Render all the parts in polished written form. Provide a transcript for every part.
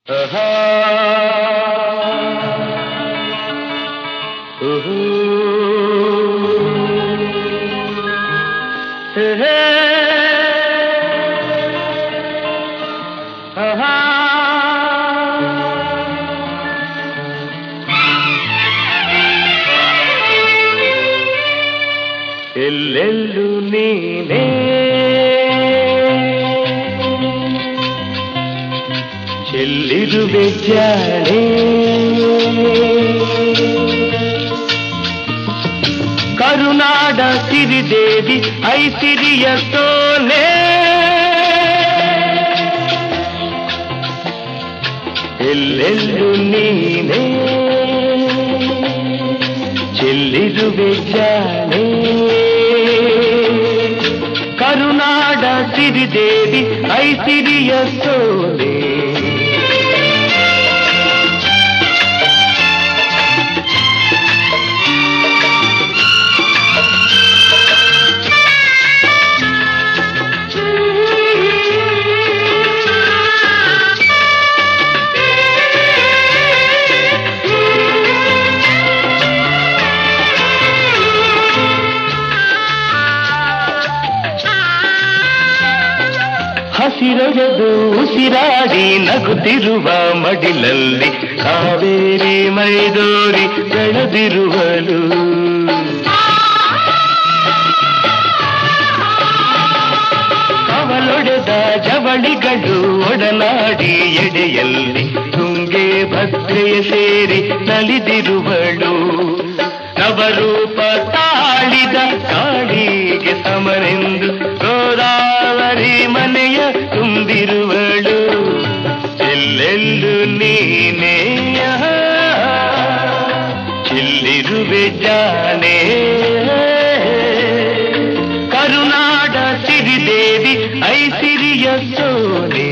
ಆಹಾ ಓಹೋ ಹೇ ಆಹಾ ಎಲ್ಲೆಲ್ಲೂ ನೀನೇ ಚೆಲ್ಲಿರುವೆ ಜಾಣೆ ಕರುನಾಡ ಸಿರಿದೇವಿ ಐಸಿರಿಯ ಸೋನೆ ಎಲ್ಲೆಲ್ಲೂ ನೀನೇ ಚೆಲ್ಲಿರುವೆ ಜಾಣೆ ಕರುನಾಡ ಸಿರಿದೇವಿ ಐಸಿರಿಯ ಸೋನೆ ಹಸಿರೊಡೆದು ಉಸಿರಾಡಿ ನಗುತ್ತಿರುವ ಮಡಿಲಲ್ಲಿ ಕಾವೇರಿ ಮೈದೋರಿ ಬೆಳೆದಿರುವಳು ಕವಲೊಡೆದ ಜವಳಿಗಳು ಒಡನಾಡಿ ಎಡೆಯಲ್ಲಿ ತುಂಗೆ ಭದ್ರೆಯ ಸೇರಿ ನಲಿದಿರುವಳು ನವರೂಪ ತಾಳಿದ ಕಾಳಿಗೆ ಸಮರೆಂದು ಗೋದಾವರಿ ಮನೆಯ ತುಂಬಿರುವಳು ಎಲ್ಲೆಲ್ಲೂ ನೀನೇ ಚೆಲ್ಲಿರುವೆ ಜಾಣೆ ಕರುನಾಡ ಸಿರಿದೇವಿ ಐಸಿರಿಯ ಸೋನೆ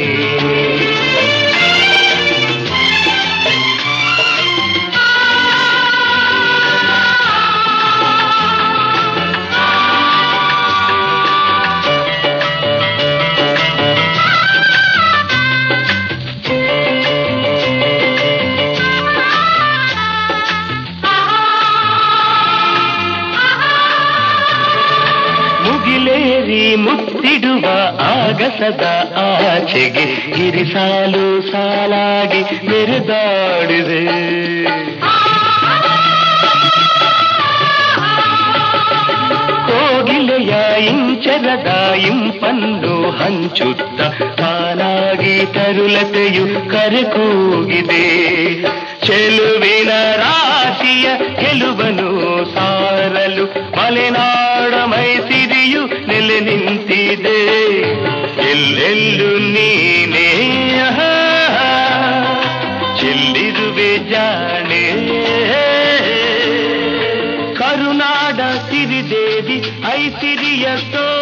ಮುಗಿಲೇರಿ ಮುತ್ತಿಡುವ ಆಗಸದ ಆಚೆಗೆ ಗಿರಿಸಾಲು ಸಾಲಾಗಿ ಮೆರೆದಾಡಿದೆ ಕೋಗಿಲೆಯ ಇಂಚರದ ಇಂಪನ್ನು ಹಂಚುತ್ತ ತಾನಾಗಿ ತರುಲತೆಯು ಕರೆಕೂಗಿದೆ ಚೆಲುವಿನ ರಾಶಿಯ ಗೆಲುವನು ಸಾರಲು ಮಲೆನಾಡ ಮೈಸಿರಿಯು ನೆಲೆ ನಿಂತಿದೆ ಎಲ್ಲೆಲ್ಲೂ ನೀನೇ ಚೆಲ್ಲಿರುವೆ ಜಾಣೆ ಕರುನಾಡ ಸಿರಿದೇವಿ ಐಸಿರಿಯ ಸೋ